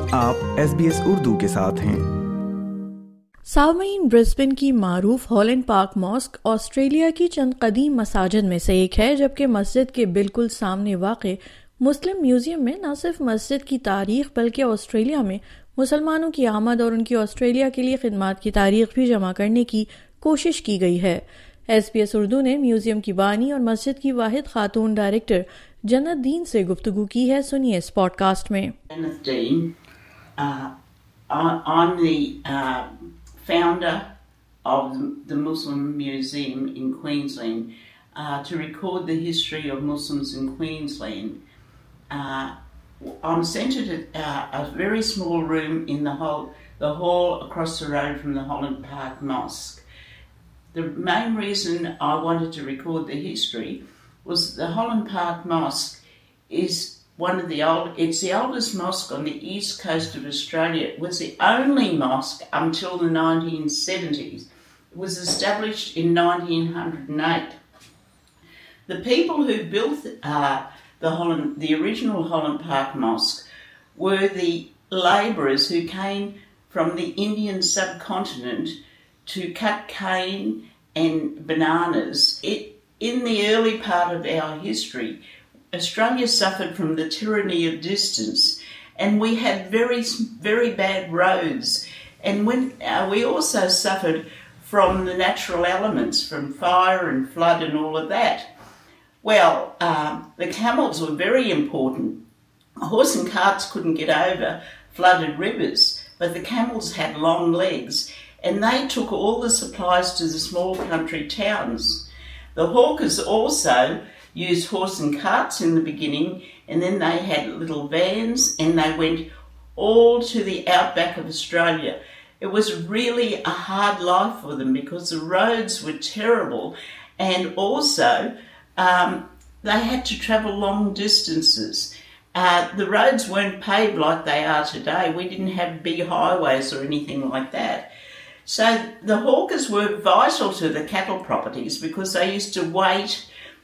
आप SBS उर्दू के साथ हैं। सामईन, ब्रिस्बेन की मारूफ हॉलैंड पार्क मॉस्क ऑस्ट्रेलिया की चंद कदीम मसाजिद में से एक है, जबकि मस्जिद के बिल्कुल सामने वाक़े मुस्लिम म्यूजियम में न सिर्फ मस्जिद की तारीख बल्कि ऑस्ट्रेलिया में मुसलमानों की आमद और उनकी ऑस्ट्रेलिया के लिए खिदमात की तारीख भी जमा करने की कोशिश की गई है। SBS उर्दू ने म्यूजियम की बानी और मस्जिद की वाहिद खातून डायरेक्टर जन्नत दीन से गुफ्तगू की है। सुनिए इस पॉडकास्ट में। Jannat Deen, I'm the founder of the Muslim Museum in Queensland to record the history of Muslims in Queensland. I'm centred at a very small room in the hall across the road from the Holland Park Mosque. The main reason I wanted to record the history was the Holland Park Mosque is it's the oldest mosque on the east coast of Australia. It was the only mosque until the 1970s. It was established in 1908. The people who built the original Holland Park Mosque were the labourers who came from the Indian subcontinent to cut cane and bananas. In the early part of our history, Australia suffered from the tyranny of distance, and we had very, very bad roads. And we also suffered from the natural elements, from fire and flood and all of that. Well, the camels were very important. Horse and carts couldn't get over flooded rivers, but the camels had long legs, and they took all the supplies to the small country towns. The hawkers also used horse and carts in the beginning, and then they had little vans, and they went all to the outback of Australia. It was really a hard life for them because the roads were terrible, and also they had to travel long distances. The roads weren't paved like they are today. We didn't have big highways or anything like that. So the hawkers were vital to the cattle properties because they used to wait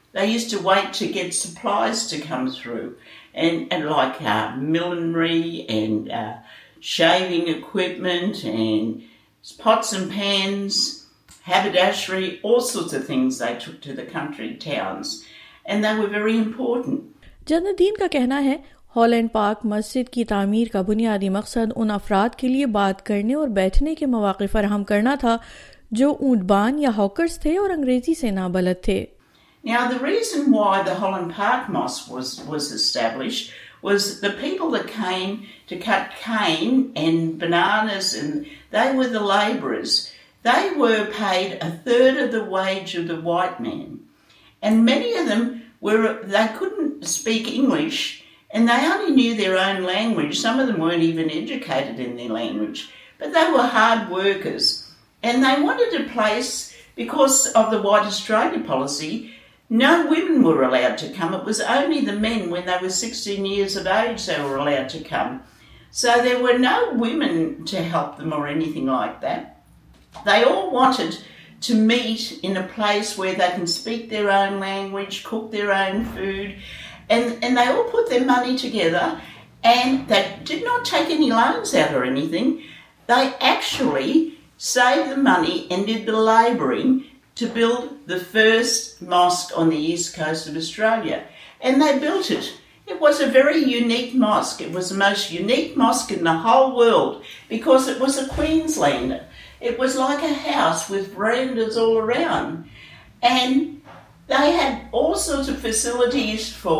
to get supplies to come through, and like millinery and shaving equipment and pots and pans, haberdashery, all sorts of things they took to the country towns, and they were very important. जन्नत दीन का कहना है Holland Park मस्जिद की तामीर का बुनियादी मकसद उन अफराद के लिए बात करने और बैठने के मौके फराहम करना था जो ऊंटबान या हॉकर्स थे और अंग्रेजी से नाबलद थे। Now, the reason why the Holland Park Mosque was established was the people that came to cut cane and bananas, and they were the labourers. They were paid a third of the wage of the white man. And many of them they couldn't speak English, and they only knew their own language. Some of them weren't even educated in their language, but they were hard workers. And they wanted a place, because of the White Australia policy, no women were allowed to come. It was only the men, when they were 16 years of age, they were allowed to come. So there were no women to help them or anything like that. They all wanted to meet in a place where they can speak their own language, cook their own food, and they all put their money together, and they did not take any loans out or anything. They actually saved the money and did the labouring to build the first mosque on the east coast of Australia. And they built it. It was a very unique mosque. It was the most unique mosque in the whole world because it was a Queenslander. It was like a house with verandas all around. And they had all sorts of facilities for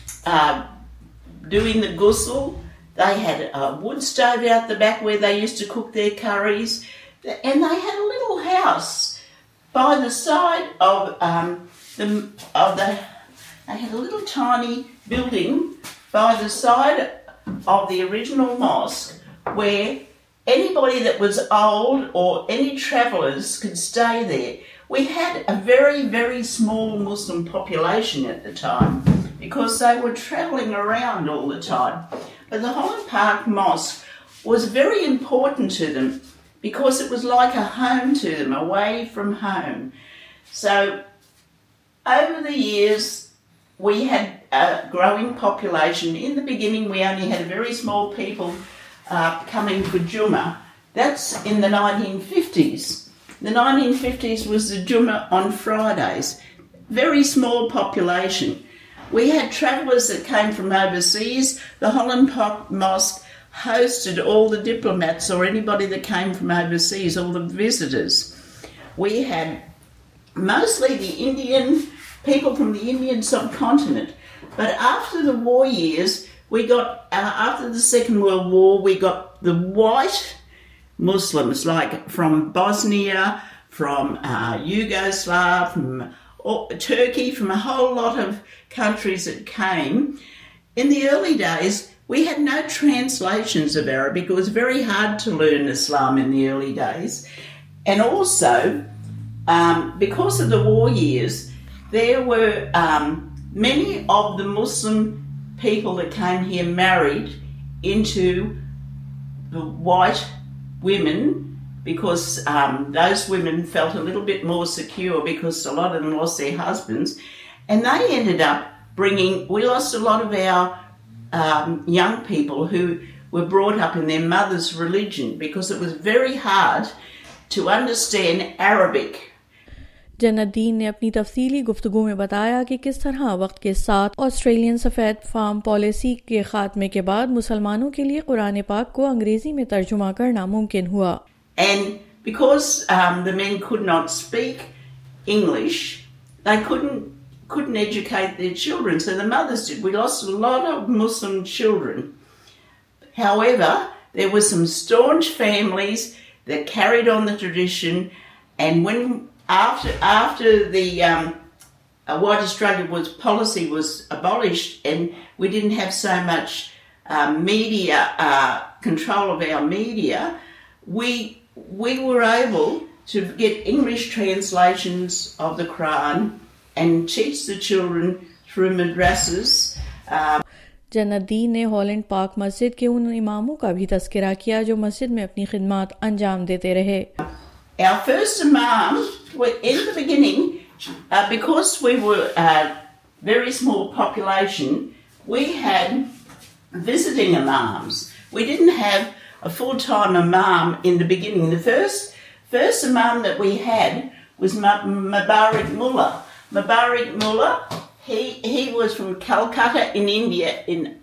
doing the ghusl. They had a wood stove out the back where they used to cook their curries. And they had a little house by the side of they had a little tiny building by the side of the original mosque where anybody that was old or any travellers could stay there. We had a very, very small Muslim population at the time because they were travelling around all the time. But the Holland Park Mosque was very important to them because it was like a home to them, away from home. So over the years, we had a growing population. In the beginning, we only had a very small coming for Jummah. That's in the 1950s. The 1950s was the Jummah on Fridays. Very small population. We had travellers that came from overseas. The Holland Park Mosque hosted all the diplomats or anybody that came from overseas, all the visitors. We had mostly the Indian people from the Indian subcontinent. But after the war years, we got, after the Second World War, we got the white Muslims, like from Bosnia, from Yugoslavia, from Turkey, from a whole lot of countries that came. In the early days, we had no translations of Arabic. It was very hard to learn Islam in the early days. And also, because of the war years, there were many of the Muslim people that came here married into the white women because those women felt a little bit more secure because a lot of them lost their husbands. And they ended up we lost a lot of our young people who were brought up in their mother's religion because it was very hard to understand Arabic. जन्नतदीन ने अपनी तफसीली गुफ्तगू में बताया कि किस तरह वक्त के साथ ऑस्ट्रेलियन सफ़ेद फार्म पॉलिसी के खात्मे के बाद मुसलमानों के लिए कुरान पाक को अंग्रेजी में तर्जुमा करना मुमकिन हुआ. And because the men could not speak English, they couldn't educate their children, so the mothers did. We lost a lot of Muslim children. However, there were some staunch families that carried on the tradition, and when after the White Australia policy was abolished and we didn't have so much media control of our media, we were able to get English translations of the Quran and teach the children through madrasas. जन्नतदीन ने Holland Park मस्जिद के उन इमामों का भी तज़किरा किया जो मस्जिद में अपनी खिदमत अंजाम देते रहे. Our first imam, in the beginning, because we were a very small population, we had visiting imams. We didn't have a full-time imam in the beginning. The first imam that we had was Mubarak Mullah. Mubarak Mullah, he was from Calcutta in India in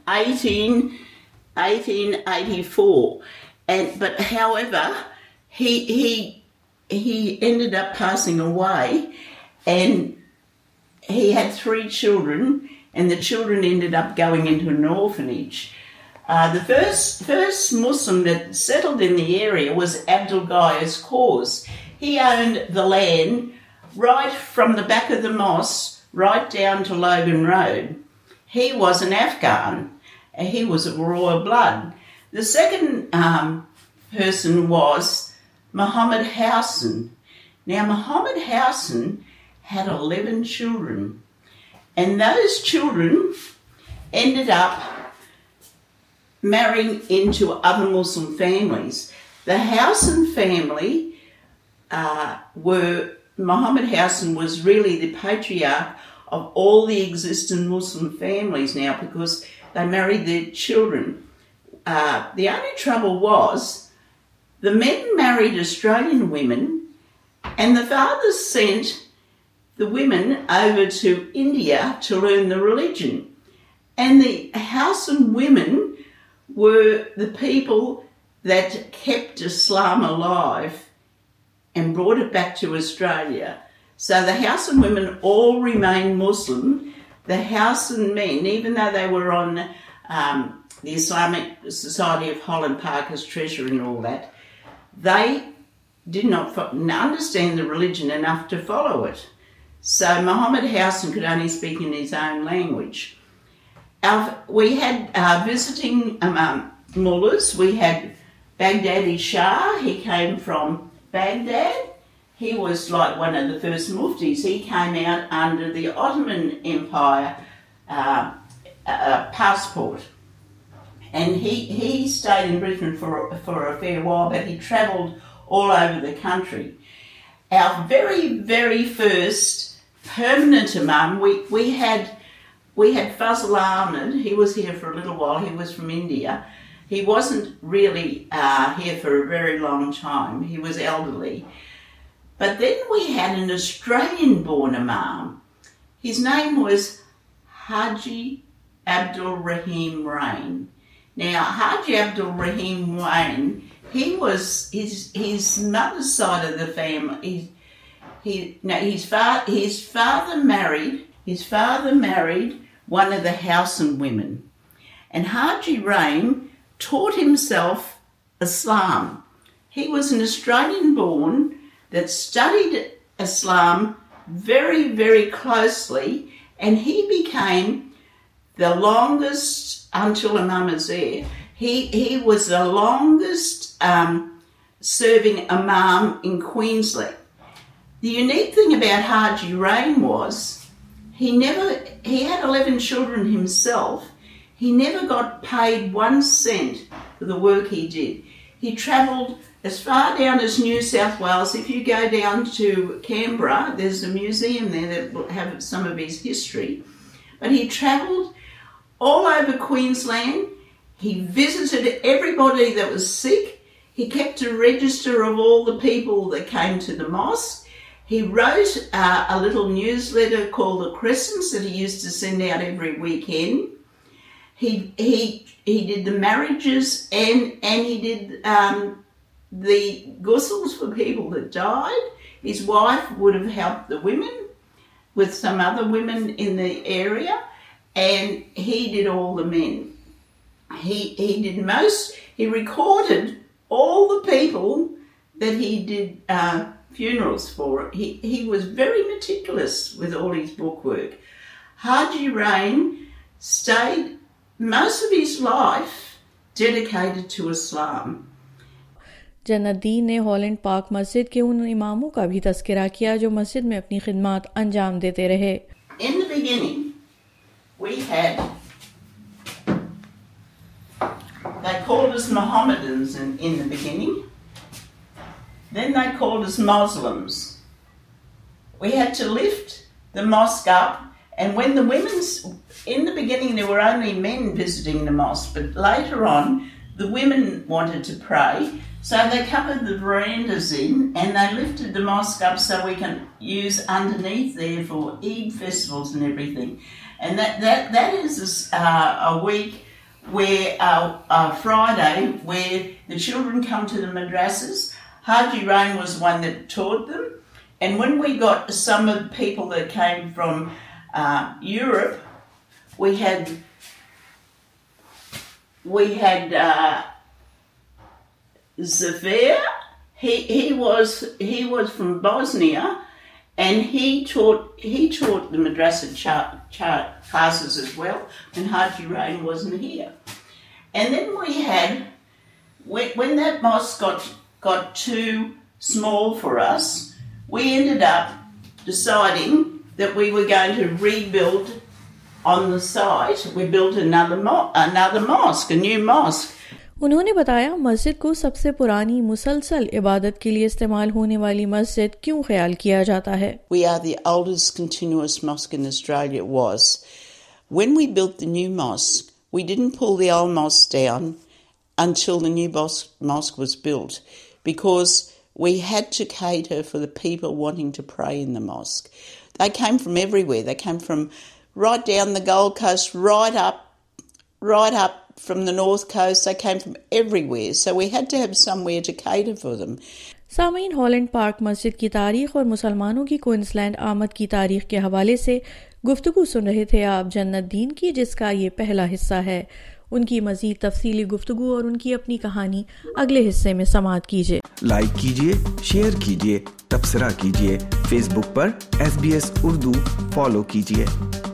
1884. But however, he ended up passing away, and he had 3 children, and the children ended up going into an orphanage. The first Muslim that settled in the area was Abdul Gayas Kaus. He owned the land right from the back of the mosque right down to Logan Road. He was an Afghan, and he was of royal blood. The second person was Muhammad Howson. Now, Muhammad Howson had 11 children, and those children ended up marrying into other Muslim families. The Howson family Muhammad Howson was really the patriarch of all the existing Muslim families now because they married their children. The only trouble was the men married Australian women, and the fathers sent the women over to India to learn the religion. And the Howson women were the people that kept Islam alive and brought it back to Australia. So the Howson women all remained Muslim. The Howson men, even though they were on the Islamic Society of Holland Park as treasurer and all that, they did not understand the religion enough to follow it. So Muhammad Howson could only speak in his own language. We had visiting mullahs. We had Baghdadi Shah. He came from Baghdad. He was like one of the first muftis. He came out under the Ottoman Empire passport. And he stayed in Brisbane for a fair while, but he travelled all over the country. Our very, very first permanent imam, we had Fazl Ahmed. He was here for a little while. He was from India. He wasn't really here for a very long time. He was elderly. But then we had an Australian-born Imam. His name was Haji Abdul Rahim Rain. Now, Haji Abdul Rahim Rain, he was his mother's side of the family. His father married one of the Hausan women, and Haji Rain taught himself Islam. He was an Australian-born that studied Islam very, very closely, and he became the longest, until Imam Azir, he was the longest serving Imam in Queensland. The unique thing about Haji Rain was he had 11 children himself. He never got paid 1 cent for the work he did. He travelled as far down as New South Wales. If you go down to Canberra, there's a museum there that will have some of his history. But he travelled all over Queensland. He visited everybody that was sick. He kept a register of all the people that came to the mosque. He wrote a little newsletter called The Crescents that he used to send out every weekend. He did the marriages and he did the ghusls for people that died. His wife would have helped the women with some other women in the area, and he did all the men. He recorded all the people that he did funerals for. He was very meticulous with all his bookwork. Haji Rain stayed most of his life dedicated to Islam. जन्नतदीन ने Holland Park मस्जिद के उन इमामों का भी तस्करा किया जो मस्जिद में अपनी खिदमत अंजाम देते रहे. In the beginning, we had, they called us Mohammedans in the beginning. Then they called us Muslims. We had to lift the mosque up, and when the in the beginning there were only men visiting the mosque, but later on the women wanted to pray. So they covered the verandas in and they lifted the mosque up so we can use underneath there for Eid festivals and everything. And that is a week where Friday where the children come to the madrasas. Haji Rain was one that taught them. And when we got some of the people that came from Europe, we had Zafir. He was from Bosnia, and he taught the madrasa classes as well when Haji Rain wasn't here. And then we had, when that mosque got too small for us, we ended up deciding that we were going to rebuild on the site. We built another mosque, a new mosque. उन्होंने बताया मस्जिद को सबसे पुरानी मुसलसल इबादत के लिए इस्तेमाल होने वाली मस्जिद क्यों ख्याल किया जाता है. We are the oldest continuous mosque in Australia. It was. When we built the new mosque, we didn't pull the old mosque down until the new mosque was built, because we had to cater for the people wanting to pray in the mosque. They came from everywhere. They came from right down the Gold Coast, right up from the North Coast. They came from everywhere. So we had to have somewhere to cater for them. सामीन, Holland Park मस्जिद की तारीख और मुसलमानों की Queensland आमद की तारीख के हवाले से गुफ्तगू सुन रहे थे आप जन्नतदीन की, जिसका ये पहला हिस्सा है. उनकी मजीद तफसीली गुफ्तगू और उनकी अपनी कहानी अगले हिस्से में समाअत कीजिए. लाइक कीजिए, शेयर कीजिए, तबसरा कीजिए. फेसबुक पर SBS उर्दू फॉलो कीजिए.